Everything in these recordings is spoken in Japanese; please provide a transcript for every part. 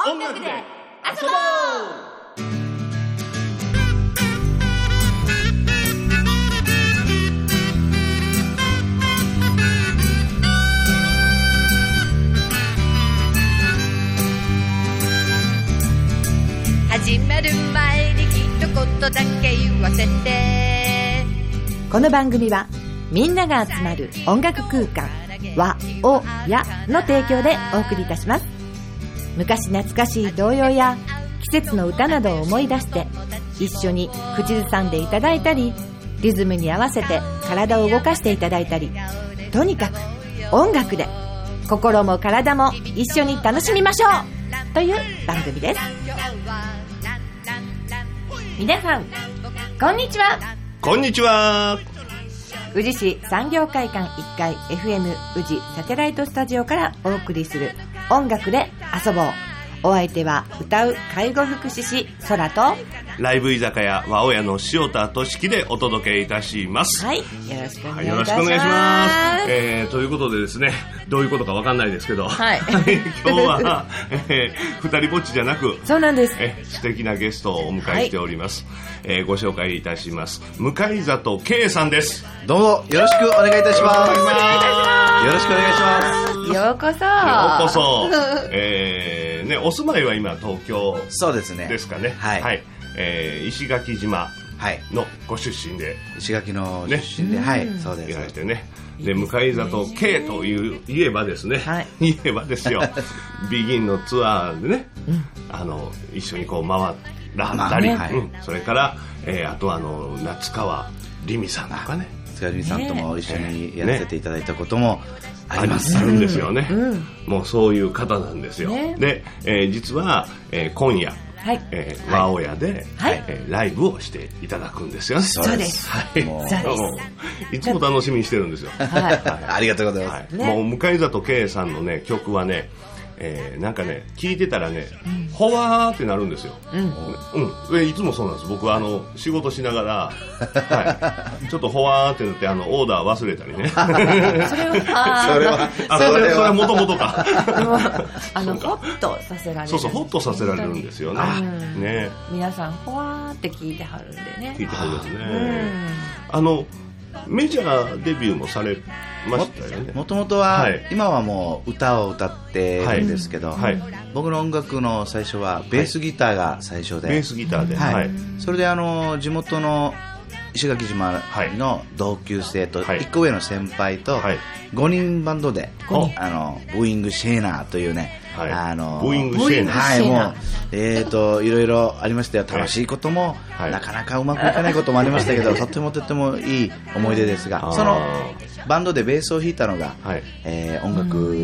音楽で遊ぼう。 始まる前に一言だけ言わせて。 この番組はみんなが集まる音楽空間和おやの提供でお送りいたします。昔懐かしい童謡や季節の歌などを思い出して一緒に口ずさんでいただいたり、リズムに合わせて体を動かしていただいたり、とにかく音楽で心も体も一緒に楽しみましょうという番組です。皆さんこんにちは。 こんにちは。 宇治市産業会館1階 FM 宇治サテライトスタジオからお送りする音楽で遊ぼう。お相手は歌う介護福祉士空とライブ居酒屋和親の塩田俊樹でお届けいたします。 はい、よろしくお願いいたします。 よろしくお願いします。ということでですね、どういうことかわかんないですけど、 はい、 今日は、二人ぼっちじゃなく、 そうなんです。 素敵なゲストをお迎えしております。はい、ご紹介いたします。向里圭さんです。 どうもよろしくお願いいたします。 よろしくお願いします。ようこそ。 ようこそ。ね、お住まいは今東京そうですね。 ですかね。 はい。 はい、石垣島のご出身で、 石垣の出身で、ね、はい、そうです。 いらしてね。で、向里圭という言えばですね、はい、言えばですよ、ビギンのツアーでね、一緒にこう回らったり、はい、それから、あと夏川りみさんとかね、 夏川りみさんとも一緒にやらせていただいたこともあります。 あるんですよね、もうそういう方なんですよ、で、実は、今夜、はい、和親で、はい、ライブをしていただくんですよね。 そうです。 はい、いつも楽しみにしてるんですよ。はい、 ありがとうございます。 もう向里圭さんのね曲はね、なんかね聴いてたらね、ほわーってなるんですよ。いつもそうなんです。僕は仕事しながら、はい、ちょっとほわーってなってオーダー忘れたりね。 それはもともとか。 ホッとさせられる。 そう、ホッとさせられるんですよね。ね。 皆さんほわーって聞いてはるんでね。 聞いてはるんですね。メジャーデビューもされましたよね。 もともとは、今はもう歌を歌ってるんですけど、僕の音楽の最初はベースギターが最初で、 ベースギターで、 それで地元の石垣島の同級生と1個上の先輩と5人バンドで、ブーイングシェーナーというね、 ブーイングシェーナー、 はい、もういろいろありましたよ。楽しいことも、なかなかうまくいかないこともありましたけど、とてもいい思い出ですが、そのバンドでベースを弾いたのが、音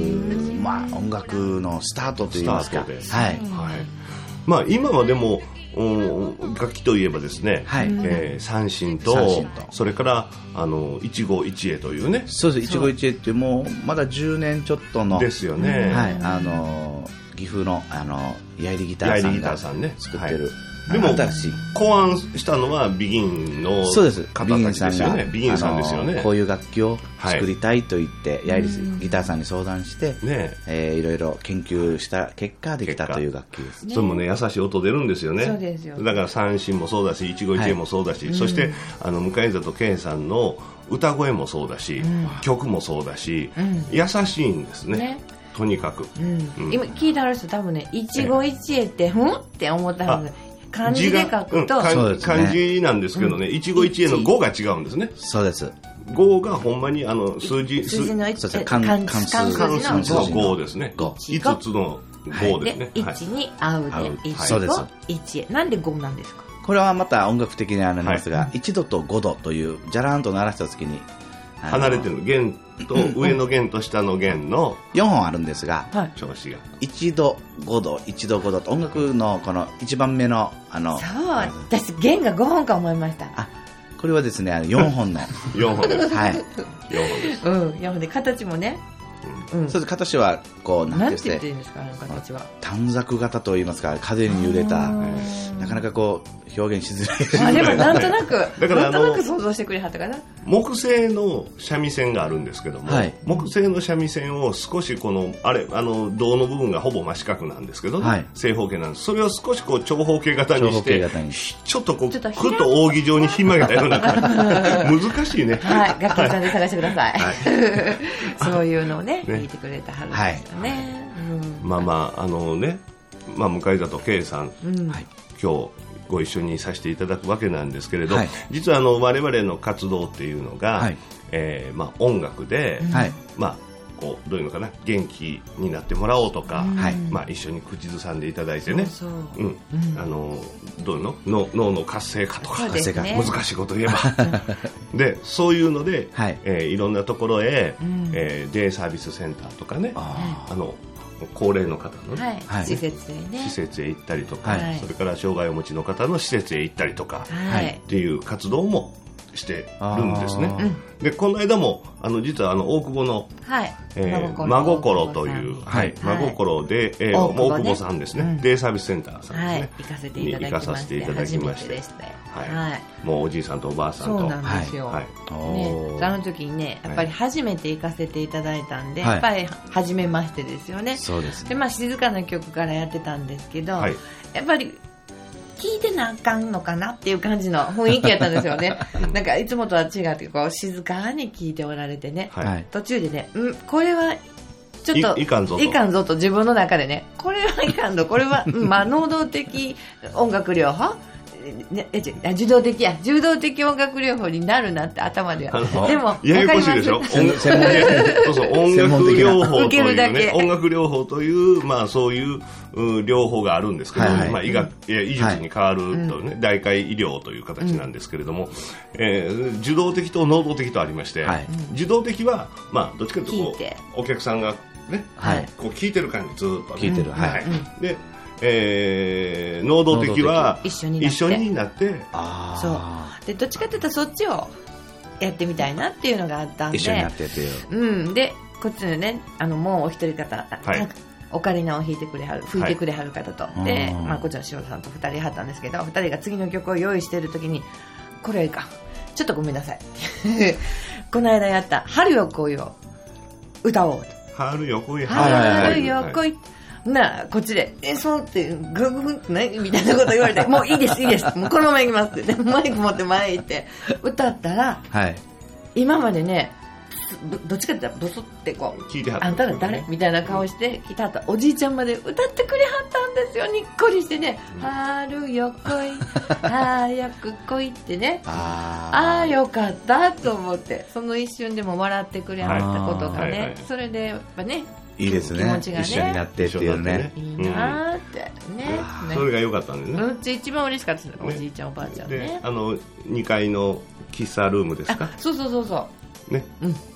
楽のスタートといいますか、まあ今はでも楽器といえばですね、三線とそれから一期一会というね、 そうです。一期一会ってもうまだ10年ちょっとのですよね。 岐阜のヤイリギターさんが作ってる。 でも考案したのはビギンの方たちですよね。ビギンさんですよね。 こういう楽器を作りたいと言ってヤイリギターさんに相談していろいろ研究した結果できたという楽器ですね。 それもね、優しい音出るんですよね。 そうですよ。 だから三振もそうだし、一期一会もそうだし、そして向里圭さんの歌声もそうだし、曲もそうだし、優しいんですね。とにかく。 今聞いてある人多分ね、一期一会ってって思ったんです。漢字で書くと漢字なんですけどね、一期一会の語が違うんですね。 そうです。 語がほんまに数字の関数の語ですね。5つの語ですね。 1に合うでそうです。 一会。なんで5なんですか？ これはまた音楽的になりますが、1度と5度というジャラーンと鳴らした時に離れてる弦と上の弦と下の弦の 4本あるんですが、 調子が 1度5度1度5度と音楽のこの1番目のそう、私弦が5本か思いました。 これはですね4本の 4本です。 はい、 4本です。 4本で形もね、 そうです。形はこうなんて言ってるんですか、形は短冊型といいますか、風に揺れた、なかなかこう表現しづらい。でもなんとなくだからなんとなく想像してくれはったかな。 木製の三味線があるんですけども、木製の三味線を少しこの胴の部分がほぼ真四角なんですけど、正方形なんです。それを少しこう長方形型にしてちょっとこうふっと扇状にひん曲げたような難しいね。 楽器さんで探してください。そういうのをね弾いてくれたはるんですよね。 向里圭さん、今日ご一緒にさせていただくわけなんですけれど、実は我々の活動っていうのが、音楽で、こうどういうのかな、元気になってもらおうとか、一緒に口ずさんでいただいてね、どういうの脳の活性化とか、難しいこと言えばでそういうので、いろんなところへ、デイサービスセンターとかね、高齢の方の、 施設へ行ったりとか、それから障害をお持ちの方の施設へ行ったりとか、っていう活動もしてるんですね。でこの間も実は大久保の、真心という真心で大久保さんですね、デイサービスセンターさんですね、に行かさせていただきまして、もうおじいさんとおばあさんと、 そうなんですよ。その時にね、やっぱり初めて行かせていただいたんで、やっぱり初めましてですよね。 そうですね。 で静かな曲からやってたんですけど、やっぱり聞いてなあかんのかなっていう感じの雰囲気やったんですよね。なんかいつもとは違ってこう静かに聞いておられてね、途中でね、これはちょっといかんぞと自分の中でね、これはいかんぞ、これは能動的音楽療法、受動的音楽療法になるなって頭では。でもややこしいでしょ。音楽療法というね、音楽療法というそういう療法があるんですけど、医術に変わるとね、代替医療という形なんですけれども、受動的と能動的とありまして、受動的はどっちかというとお客さんがね、こう聞いてる感じ、ずっと聞いてる。 で能動的は一緒になって、 そうでどっちかっていうとそっちをやってみたいなっていうのがあったんで、 一緒になっててよ、 でこっちのねもうお一人方、オカリナを弾いてくれはる、吹いてくれはる方と、でこっちの塩田さんと2人はったんですけど、2人が次の曲を用意してる時に、これかちょっとごめんなさいこの間やった春よ来いを歌おうと。 春よ来い、 春よ来い、こっちでそうってグググってねみたいなこと言われてもういいですもうこのまま行きますってマイク持って前行って歌ったら、今までねどっちかって言ったらボソってこう聞いてはった、 あんたら誰みたいな顔して来たったおじいちゃんまで歌ってくれはったんですよ、にっこりしてね、春よ来い早く来いってね、よかったと思って、その一瞬でも笑ってくれはったことがね、それでやっぱねいいですね、気持ちがね一緒になってっていうね、 いいなってね、 それが良かったんでね、 うち一番嬉しかったです、おじいちゃんおばあちゃんね。 で2階の喫茶ルームですか、 そうね、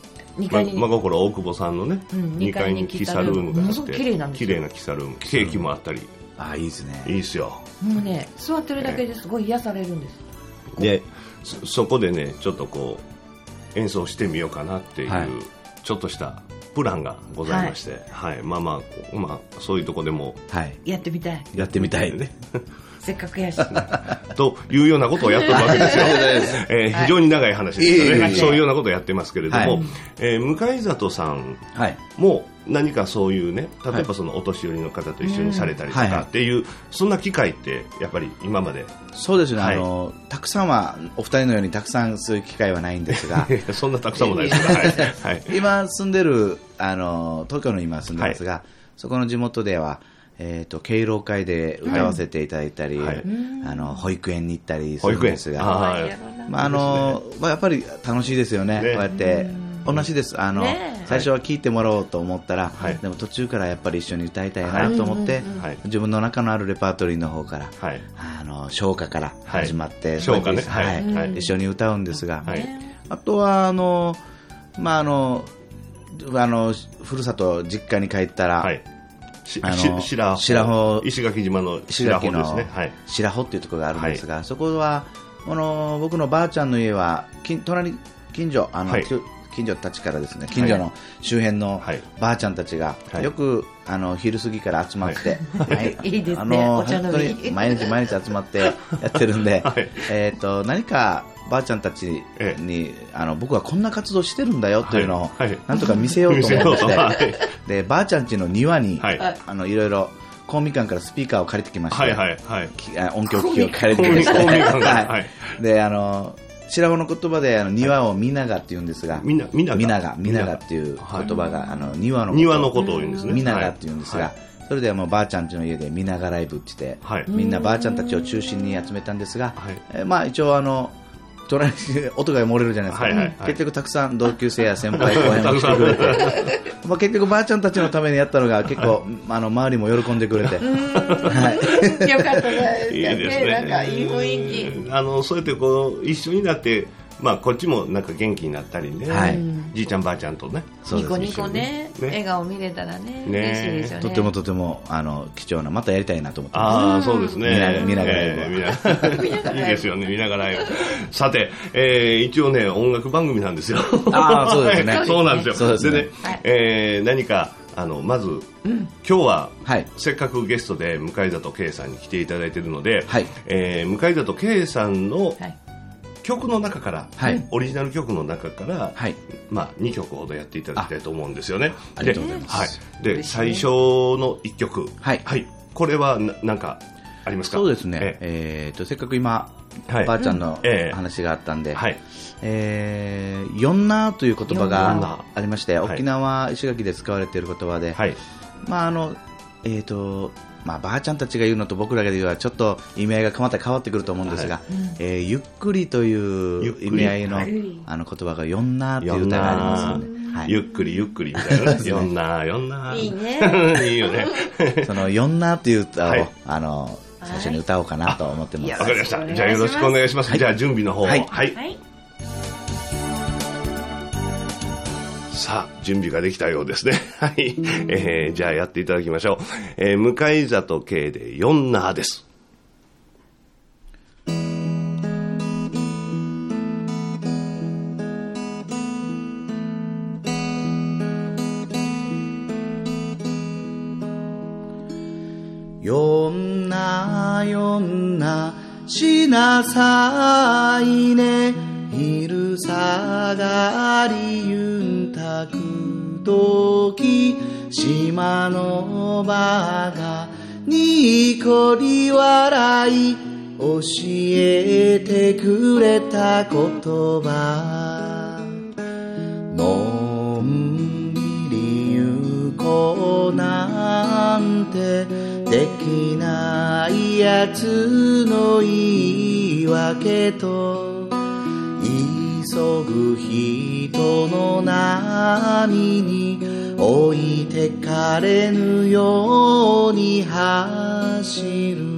2階に真心大久保さんのね、2階に喫茶ルームがあって、綺麗な喫茶ルーム、ケーキもあったり、 いいですね、 いいですよ、 もうね座ってるだけですごい癒されるんです。 でそこでねちょっとこう演奏してみようかなっていう、ちょっとしたプランがございまして、そういうとこでも、 やってみたいねせっかくやしというようなことをやってるわけですよ非常に長い話ですよね、そういうようなことをやってますけれども、向里さんも何かそういうね、例えばそのお年寄りの方と一緒にされたりとかっていう、そんな機会ってやっぱり今まで。 そうですね、たくさんはお二人のようにたくさんそういう機会はないんですがそんなたくさんもないですが、 今住んでる東京の今住んでますが、そこの地元では敬老会で歌わせていただいたり、保育園に行ったりするんですが、やっぱり楽しいですよね、こうやって同じです。最初は聴いてもらおうと思ったら、でも途中からやっぱり一緒に歌いたいなと思って、自分の中のあるレパートリーの方から、唱歌から始まって、 唱歌ね、 一緒に歌うんですが、あとはふるさと実家に帰ったら、 白穂、石垣島の白穂ですね、 白穂っていうところがあるんですが、そこは僕のばあちゃんの家は近所近所たちからですね、近所の周辺のばあちゃんたちがよく昼過ぎから集まって、 いいですね、お茶飲み毎日集まってやってるんで、何かばあちゃんたちに僕はこんな活動してるんだよというのをなんとか見せようと思ってでばあちゃん家の庭にいろいろ公民館からスピーカーを借りてきまして、音響機器を借りてきましてで白子の言葉で庭をみながって言うんですが、みながっていう言葉が庭のことを言うんですね。 みながって言うんですが、それでばあちゃん家の家でみながライブって言って、みんなばあちゃんたちを中心に集めたんですが、一応音が漏れるじゃないですか、結局たくさん同級生や先輩後輩も来てくれて結局ばあちゃんたちのためにやったのが結構周りも喜んでくれて、 よかったです。 いいですね。 なんかいい雰囲気。そうやってこう一緒になって、こっちもなんか元気になったりね、じいちゃんばあちゃんとね、 ニコニコね、笑顔見れたらね、嬉しいですよね。 とても貴重な、またやりたいなと思ってます。 そうですね。 見ながらいいいですよね、見ながらさて、一応ね、音楽番組なんですよ。 そうですね。 そうなんですよ。でね、何かまず、今日は、せっかくゲストで向里圭さんに来ていただいているので、向里圭さんの曲の中から、オリジナル曲の中から、2曲ほどやっていただきたいと思うんですよね。 ありがとうございます。 で、最初の1曲、これは何かありますか？ そうですね。せっかく今、ばあちゃんの話があったんで、よんなという言葉がありまして、沖縄石垣で使われている言葉で、ばあちゃんたちが言うのと僕らが言うのはちょっと意味合いが変わってくると思うんですが、ゆっくりという意味合いの言葉がよんなという歌がありますので、 ゆっくりゆっくりみたいなね、よんな、 いいね。 いいよね。 そのよんなという歌を最初に歌おうかなと思ってます。 わかりました。じゃあよろしくお願いします。じゃあ準備の方。さあ、準備ができたようですね。じゃあやっていただきましょう。向里圭でよんなです。 よんなよんなしなさいね、昼下がりゆんたくとき、島のばがにこり笑い教えてくれた言葉、のんびりゆこうなんてできないやつの言い訳と、急ぐ人の波に置いてかれぬように走る、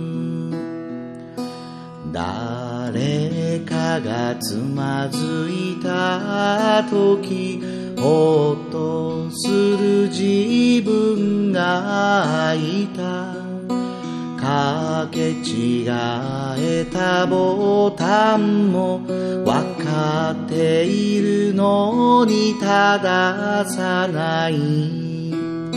誰かがつまずいた時ほっとする自分がいた、かけ違えたボタンもわかっているのに正さない、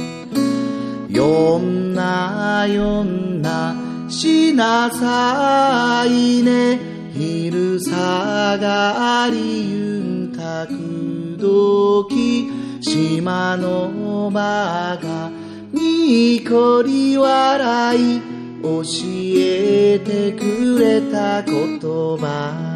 よんなよんなしなさいね、昼下がりゆんたくどき、島のばがにこり笑い教えてくれた言葉、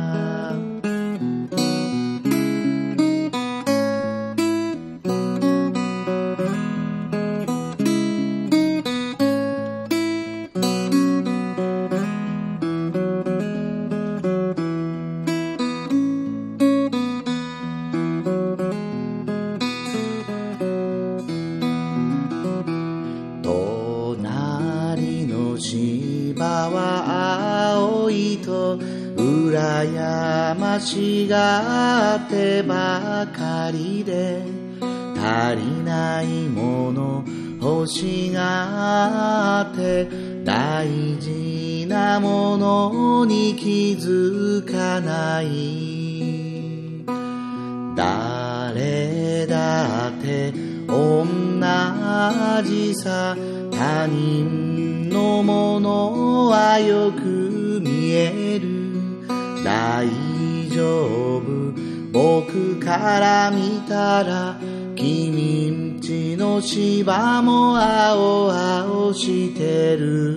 羨ましがってばかりで、足りないもの欲しがって大事なものに気づかない、誰俺だって同じさ、他人のものはよく見える。大丈夫、僕から見たら君んちの芝も青々してる。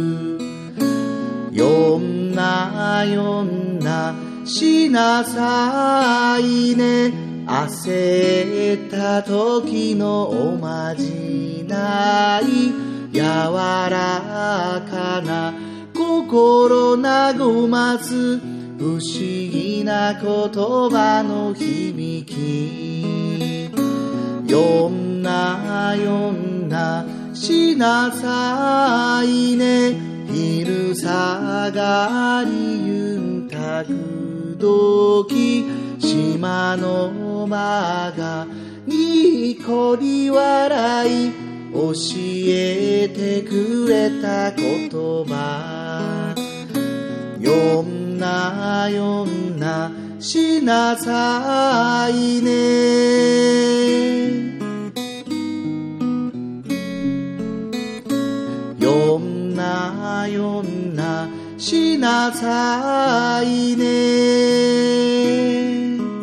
よんなよんなしなさいね、焦った時のおまじない、柔らかな心和ます不思議な言葉の響き。よんなよんなしなさいね、昼下がりゆんたくどき、島の間がにこり笑い教えてくれた言葉。よんなよんなしなさいね、よんなよんなしなさいね。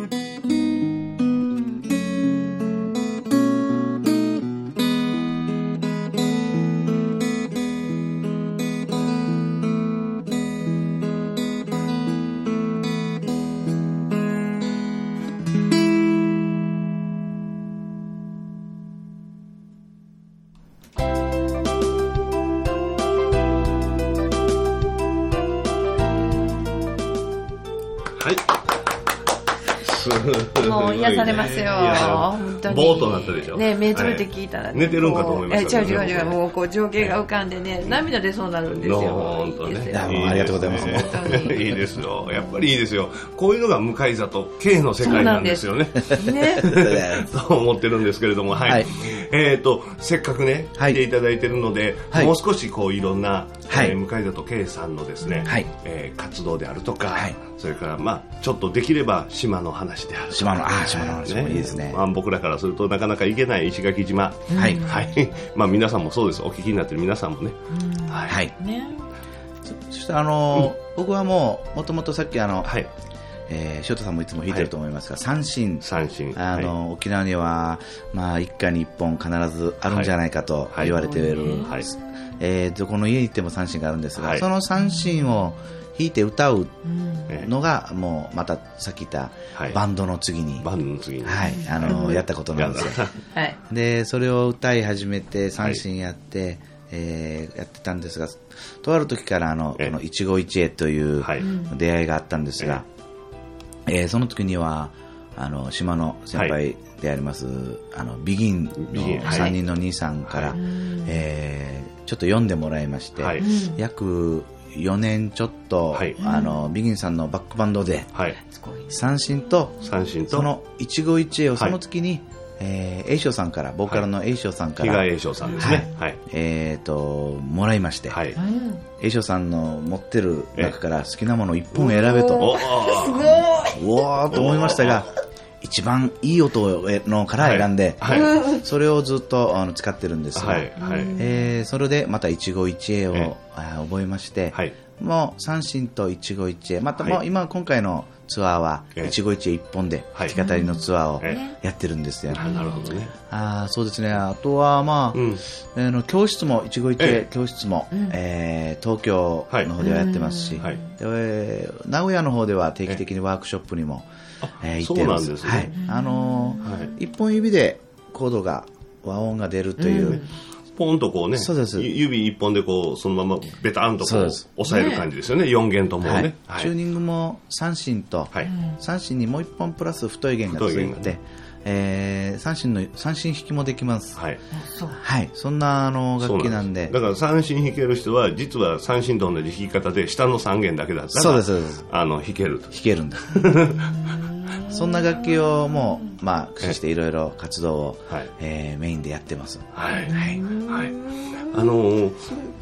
もう癒されますよ。本当に。 ボーっとなったでしょ。 ね、目つぶって聞いたら、ね、 寝てるんかと思いましたけど。違う、もうこう情景が浮かんでね、涙出そうになるんですよ。 本当ね。 ありがとうございます。 いいですよ。やっぱりいいですよ。こういうのが向井里Kの世界なんですよね。ね。と思ってるんですけれども、はい。せっかくね、来ていただいてるので、もう少しこういろんな、向井里Kさんのですね、活動であるとか、それからまあちょっとできれば島の話である。 島の話もいいですね。 僕らからするとなかなか行けない石垣島。はい。まあ皆さんもそうです。お聞きになってる皆さんもね。はい。 そして僕はもともとさっき塩田さんもいつも弾いてると思いますが、三線。沖縄にはまあ一家に一本必ずあるんじゃないかと言われている。どこの家に行っても三線があるんですが、その三線を弾いて歌うのがもうまたさっき言ったバンドの次にやったことなんですよ。でそれを歌い始めて三線やってやってたんですが、とある時からこの一期一会という出会いがあったんですが、その時には島の先輩でありますビギンの3人の兄さんから、ちょっと読んでもらいまして、約4年ちょっと、ビギンさんのバックバンドで、三線とその一期一会をその月に、栄翔さんから、ボーカルの栄翔さんから、 比嘉栄翔さんですね、 もらいまして、栄翔さんの持ってる中から好きなものを1本選べと、すごいおーと思いましたが、一番いい音のから選んで、それをずっと使ってるんですが、それでまた一期一会を覚えまして、もう三線と一期一会、またもう今回のツアーは一期一会一本で弾き語りのツアーをやってるんですよ。 なるほどね。 そうですね。あとはまあ、教室も一期一会教室も東京の方ではやってますし、名古屋の方では定期的にワークショップにも行ってるんです。一本指でコードが和音が出るという。 ポンとこうね、指一本でこうそのままベタンとこう押さえる感じですよね、4弦ともね。 チューニングも三線と、三線にもう一本プラス太い弦がついて、三線弾きもできます。そんな楽器なんで。 だから三線弾ける人は実は三線と同じ弾き方で下の3弦だけだったら弾けると。 弾けるんです。そんな楽器をもう駆使していろいろ活動をメインでやってます。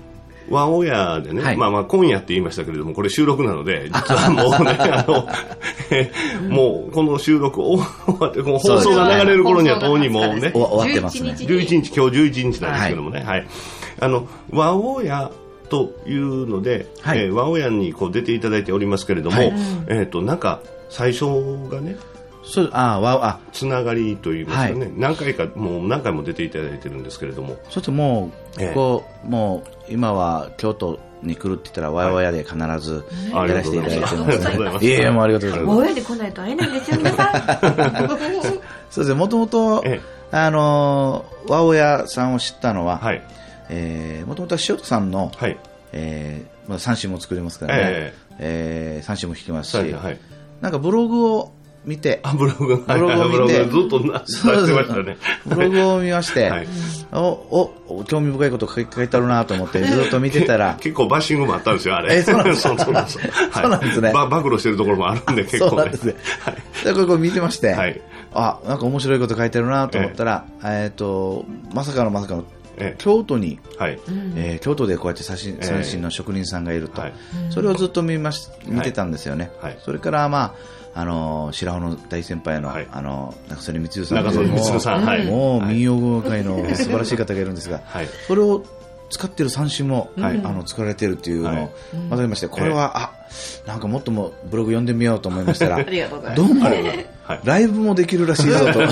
和親でね、はい、まあ今夜って言いましたけれども、これ収録なので、実はもうね、もうこの収録終わって、放送が流れる頃にはとうにもうね、 終わってますね。 11日、今日11日なんですけどもね、はい。和親というので、はい、和親にこう出ていただいておりますけれども、はい、なんか最初がね、つながりといいますかね、はい、何回も出ていただいてるんですけれども、 ちょっともう、もう今は京都に来るって言ったら和親で必ずやらせていただいてます。いやもうありがとうございます。 和親で来ないと会えないんですよ皆さん。 そうですね。もともと和親さんを知ったのは、もともとは塩田さんの、はい、三振も作れますからね、三振も弾きますし、はい、なんかブログを見て、 ブログを見て、ずっと出してましたね。 ブログを見まして、はい、興味深いこと書いてあるなと思ってずっと見てたら、 結構バッシングもあったんですよ、あれ。 そうなんですね。そうなんですね。 暴露してるところもあるんで、結構、ね。 そうなんですね。で、これ見てまして、はい、なんか面白いこと書いてあるなと思ったら、まさかの、京都に、京都でこうやって三振の職人さんがいると、それをずっと見てたんですよね。それから白穂の大先輩の、中曽根光代さん、もう民謡界の素晴らしい方がいるんですが、それを使っている三振も、作られているというのを分かりまして、これはなんかもっともブログ読んでみようと思いましたら、どうもライブもできるらしいぞと。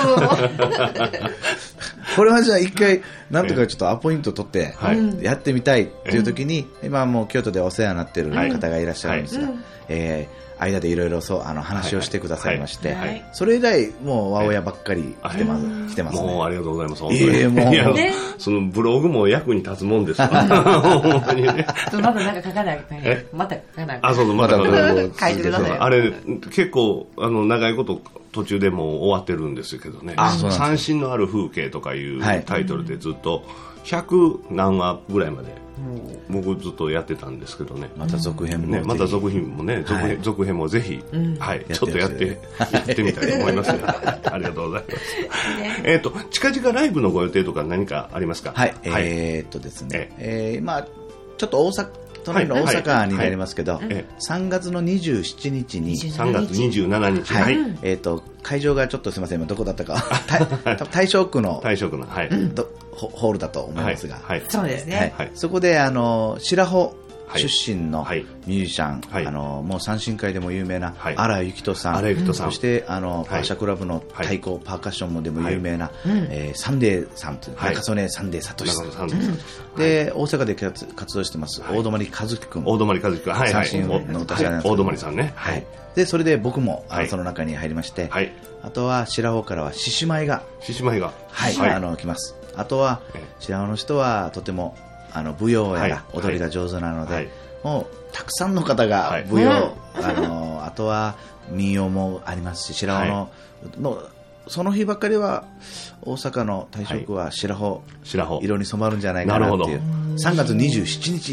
これはじゃあ一回なんとかちょっとアポイント取ってやってみたいっていう時に、今もう京都でお世話になっている方がいらっしゃるんですが、間でいろいろ話をしてくださいまして、それ以来もう和親ばっかり来てますね。 もうありがとうございます。本当にそのブログも役に立つもんですから本当にね。 まだなんか書かないとまた書かないと。 そうまた書いてください。 あれ結構長いこと途中でもう終わってるんですけどね。三振のある風景とかいうタイトルでずっと100何話ぐらいまで僕ずっとやってたんですけどね。 また続編もね、 続編もぜひ、ちょっとやってみたいと思います。ありがとうございます。近々ライブのご予定とか何かありますか？ はい、ですね、今ちょっと隣の大阪になりますけど、3月の27日に 3月27日、 はい、会場がちょっとすみません、今どこだったか大正区のホールだと思いますが、 そうですね、 そこで白穂出身のミュージシャン、もう三振界でも有名な荒井幸人さん、そしてパーシャクラブの太鼓パーカッションもでも有名なサンデーさんという中曽根サンデー聡さんで、大阪で活動してます大泊和樹君、三振の歌者なんですけど、 大泊さんね、 でそれで僕もその中に入りまして、あとは白穂からは獅子舞が来ます。あとは白穂の人はとても舞踊やら踊りが上手なので、もうたくさんの方が舞踊、あとは民謡もありますし、白穂のその日ばっかりは大阪の大正区は白穂色に染まるんじゃないかなっていう。3月27日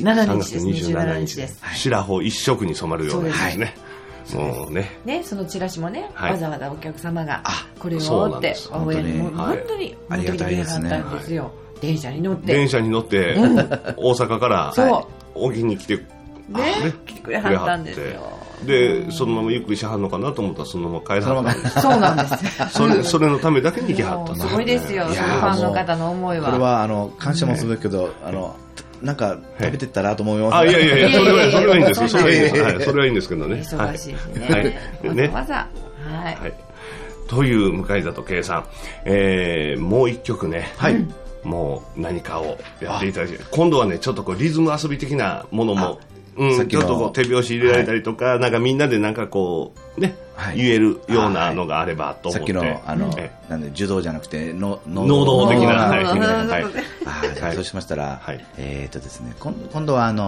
27日です。 白穂一色に染まるようですね。もうね、 そのチラシもね、わざわざお客様がこれをって本当にありがたいですね。 電車に乗って大阪から沖に来てくれはったんですよ。 でそのままゆっくりしはんのかなと思ったらそのまま帰らはったんです。 そうなんです。 それのためだけに行きはった。 すごいですよ、そのファンの方の思いは。 これは感謝もするけど、なんか食べてったらと思います。 いやそれはいいんです。それはいいんですけどね。 忙しいですね。わざわざという向里圭さん、もう一曲ね。もう何かをやっていただいて、今度はねちょっとリズム遊び的なものもちょっと手拍子入れられたりとか、なんかみんなでなんかこうね、言えるようなのがあればと思って、さっきのなんで受動じゃなくて能動的な、 そうしましたら、ですね、今度は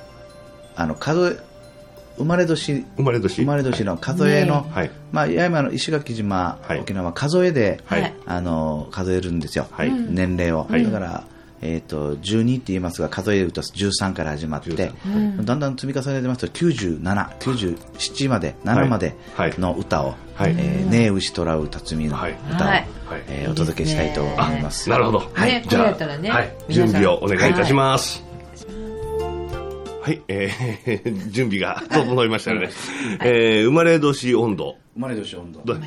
生まれ年の数えの、八重山の石垣島、沖縄数えで、数えるんですよ、年齢を。だから12って言いますが、数えると13から始まって、だんだん積み重ねてますと97、97まで、7までの歌を、ねえ牛とらう辰巳の歌をお届けしたいと思います。 なるほど。じゃあ準備をお願いいたします。 はい、準備が整いましたよね。生まれ年温度。 生まれ年温度。 はい、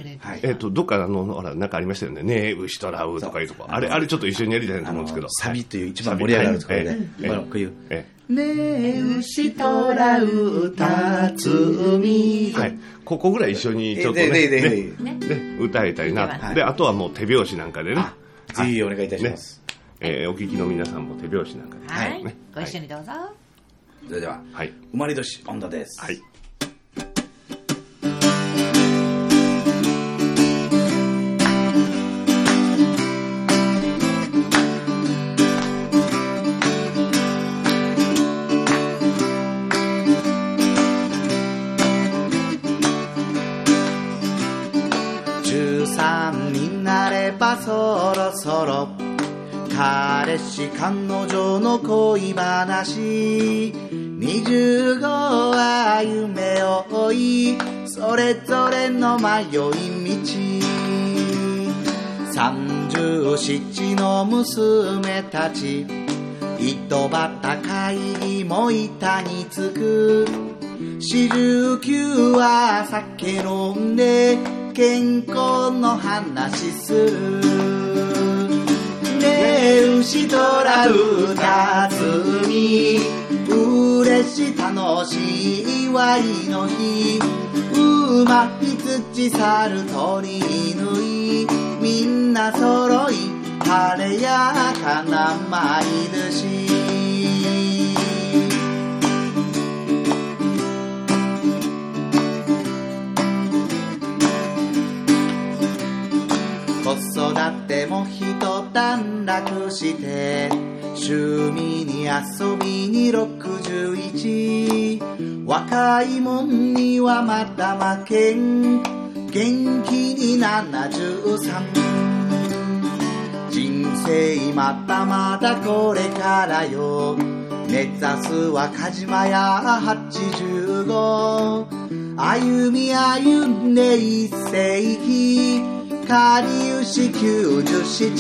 どっかほら、なんかありましたよね。ねえ、牛とらうとかいうとこ。あれちょっと一緒にやりたいと思うんですけど。 サビという一番盛り上がるところで。こういう。ねえ、牛とらうたつみ。 はい。ここぐらい一緒にちょっとね、歌えたいな。で、あとはもう手拍子なんかでね。 ぜひお願いいたします。 お聞きの皆さんも手拍子なんかで。 はい。ご一緒にどうぞ。 それでは、生まれ年温度です。はい。13になればそろそろ彼氏彼女の恋話、25は夢を追いそれぞれの迷い道、37の娘たち井戸端会議も板につく、49は酒飲んで健康の話する、ねえ牛とらうたつみ、嬉し楽しい祝いの日、馬羊猿鳥犬みんな揃い晴れやかな毎年、子育ても一段落して趣味に遊びに61、若いもんにはまだ負けん元気に73、人生まだまだこれからよ、目指すは鹿島や85、歩み歩んで一世紀かりゆし97、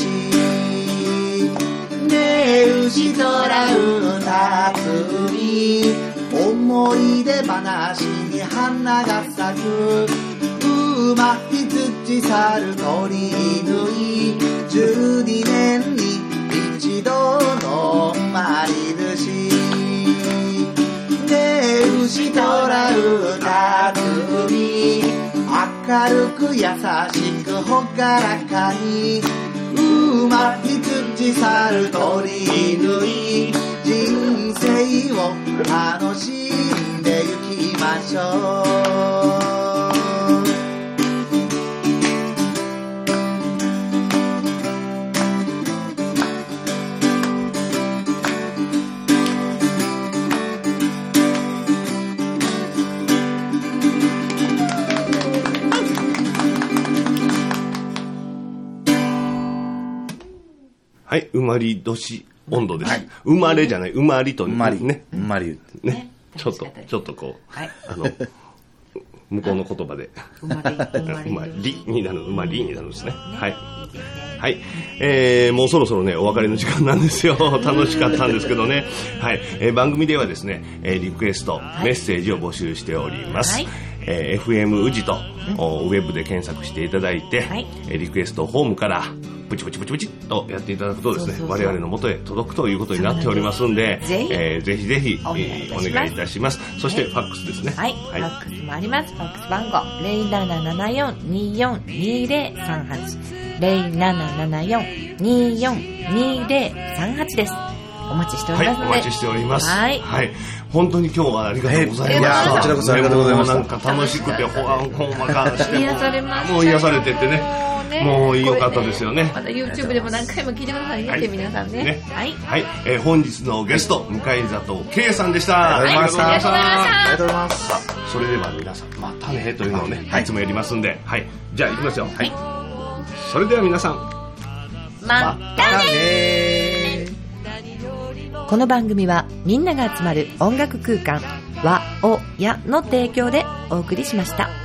ねえ牛とらうたつみ、思い出話に花が咲く、馬羊猿鳥犬12年に一度の生まれ年、ねえ牛とらうたつみ、明るく優しくほがらかに、馬羊猿鳥犬人生を楽しんでゆきましょう。 はい、生まれ年温度です。はい、生まれじゃない、生まれとね。 生まれね。ちょっとこう、はい、向こうの言葉で。生まれになる、生まれになるんですね。はい。はい。もうそろそろね、お別れの時間なんですよ。楽しかったんですけどね。はい。番組ではですね、リクエスト、メッセージを募集しております。はい、FM 宇治と、ウェブで検索していただいて、はい、リクエストホームからプチプチプチプチっとやっていただくとですね、我々の元へ届くということになっておりますんで、ぜひぜひお願いいたします。そしてファックスですね。 はい、ファックスもあります。ファックス番号 0774-242038 0774-242038 です。お待ちしておりますので。 はい、お待ちしております。 はい。 はい。本当に今日はありがとうございました。 こちらこそありがとうございました。 なんか楽しくて、ほんまかして。 癒されました。 もう癒されてってね。もう良かったですよね。 また YouTube でも何回も聞いてくださいね、皆さんね。 はい。はい。本日のゲスト、向里圭さんでした。 ありがとうございました。 ありがとうございます。 それでは皆さん、またね、というのをね、いつもやりますんで、はい。じゃあ行きますよ。はい。それでは皆さん、 またね。この番組はみんなが集まる音楽空間和おやの提供でお送りしました。